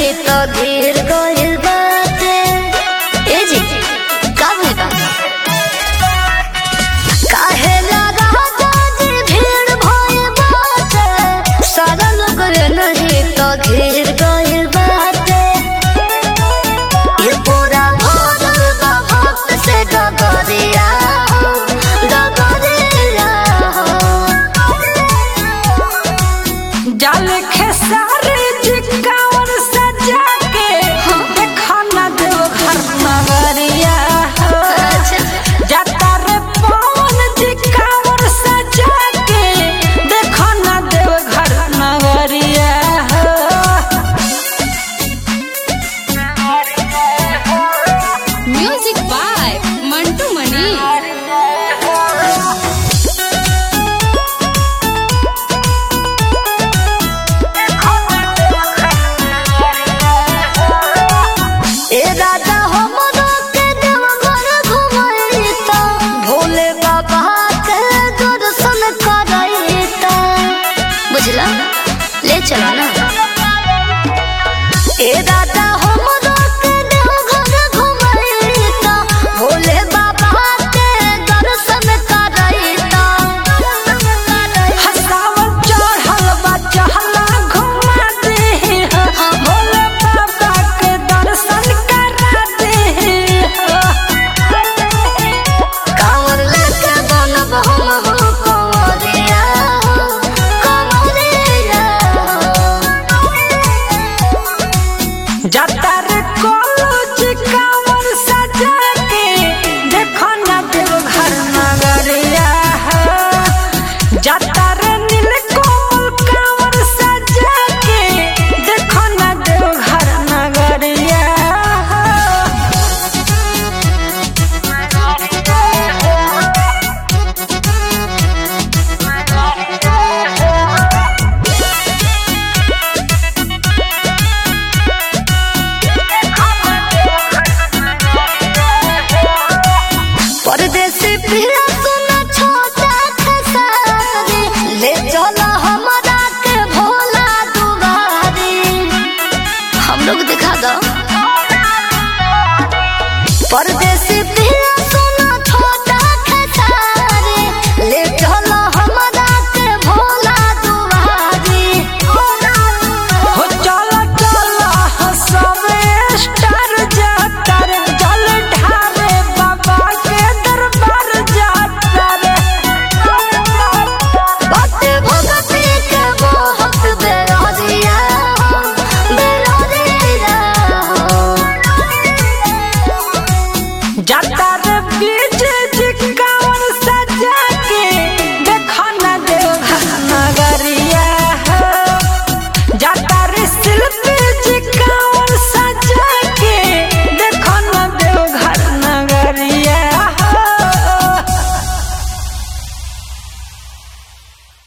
नहीं तो गिर गइल बाटे। ए जी का भइल बा? काहे लगा जाजी भीड़ भइल बाटे, सारा लोग नहीं तो गिर गइल बाटे। ये पूरा भरल बा भक्त से डगरिया हो, डगरिया हो। जाल खेसारी जिकावर सजा के देखा ना देव घर नगरिया हो। जाता रे पवन जिकावर सजा के देखा ना देव घर नगरिया हो। Music by Mantu Mani. ए राजा हमरो के देवघर घुमैता, भोले बाबा के दर्शन करैता। बुझला? ले चलो ना। ए राजा हमरो के देवघर घुमैता, भोले बाबा के दर्शन करैता। हसावन चढ़ल बा चहला घुमा दे हो, भोले बाबा के दर्शन करा दे हो। कांवर लेके बनब हम हो कंवरिया, कंवरिया। जाता रे कॉलेज कांवर सजा के देखो ना देव घर नगरिया हो। जाता रे नीलकमल कांवर सजा के देखो ना देव घर नगरिया हो। परदेसी पिया सुना छोटा खेसारी, ले चलो हमरा के भोला दुआरी। हम लोग दिखा दो। परदेसी